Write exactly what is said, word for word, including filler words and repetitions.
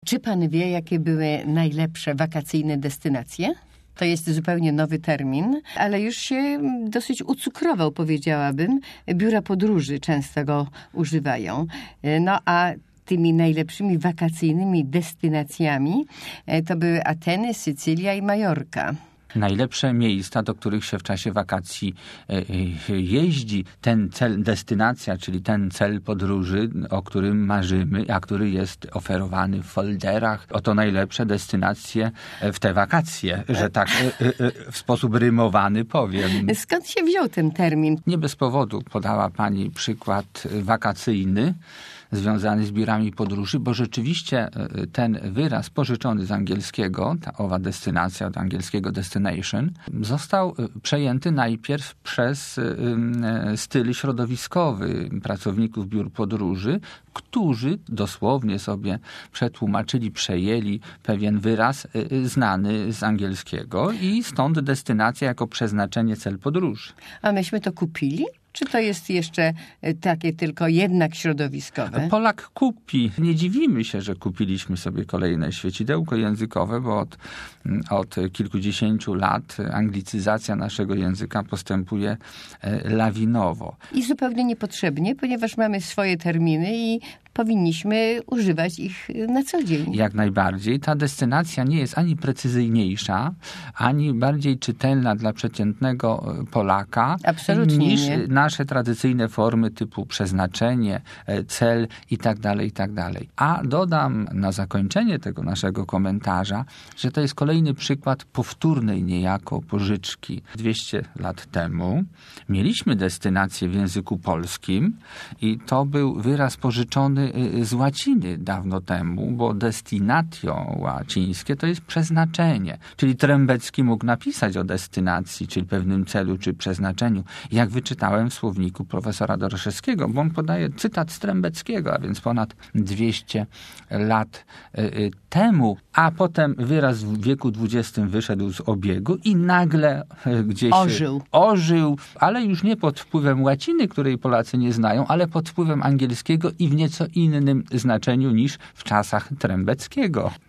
Czy pan wie, jakie były najlepsze wakacyjne destynacje? To jest zupełnie nowy termin, ale już się dosyć ucukrował, powiedziałabym. Biura podróży często go używają. No a tymi najlepszymi wakacyjnymi destynacjami to były Ateny, Sycylia i Majorka. Najlepsze miejsca, do których się w czasie wakacji jeździ, ten cel, destynacja, czyli ten cel podróży, o którym marzymy, a który jest oferowany w folderach. Oto najlepsze destynacje w te wakacje, że tak w sposób rymowany powiem. Skąd się wziął ten termin? Nie bez powodu podała pani przykład wakacyjny, związany z biurami podróży, bo rzeczywiście ten wyraz pożyczony z angielskiego, ta owa destynacja, od angielskiego destination, został przejęty najpierw przez styl środowiskowy pracowników biur podróży, którzy dosłownie sobie przetłumaczyli, przejęli pewien wyraz znany z angielskiego i stąd destynacja jako przeznaczenie, cel podróży. A myśmy to kupili? Czy to jest jeszcze takie tylko jednak środowiskowe? Polak kupi. Nie dziwimy się, że kupiliśmy sobie kolejne świecidełko językowe, bo od, od kilkudziesięciu lat anglicyzacja naszego języka postępuje lawinowo. I zupełnie niepotrzebnie, ponieważ mamy swoje terminy i powinniśmy używać ich na co dzień. Jak najbardziej. Ta destynacja nie jest ani precyzyjniejsza, ani bardziej czytelna dla przeciętnego Polaka. Absolutnie niż nie. nasze tradycyjne formy typu przeznaczenie, cel i tak dalej, i tak dalej. A dodam na zakończenie tego naszego komentarza, że to jest kolejny przykład powtórnej niejako pożyczki. dwieście lat temu mieliśmy destynację w języku polskim i to był wyraz pożyczony z łaciny dawno temu, bo destinatio łacińskie to jest przeznaczenie. Czyli Trembecki mógł napisać o destynacji, czyli pewnym celu, czy przeznaczeniu, jak wyczytałem w słowniku profesora Doroszewskiego, bo on podaje cytat z Trembeckiego, a więc ponad dwieście lat temu, a potem wyraz w wieku dwudziestym wyszedł z obiegu i nagle gdzieś ożył. ożył, ale już nie pod wpływem łaciny, której Polacy nie znają, ale pod wpływem angielskiego i w nieco innym znaczeniu niż w czasach Trembeckiego.